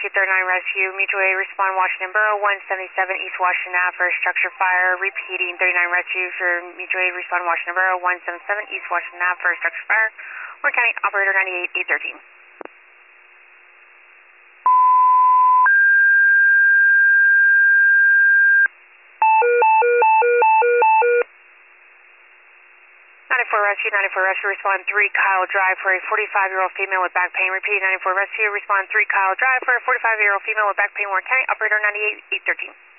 Rescue 39 Rescue, Mutual Aid, respond Washington Borough, 177 East Washington Ave for structure fire. Repeating, 39 Rescue for Mutual Aid, respond Washington Borough, 177 East Washington Ave for structure fire. Warren County Operator 98 813. Rescue, 94 Rescue, respond 3 Kyle Drive for a 45-year-old female with back pain. Repeat, 94 Rescue, respond 3 Kyle Drive for a 45-year-old female with back pain. Warren County Operator 98 813.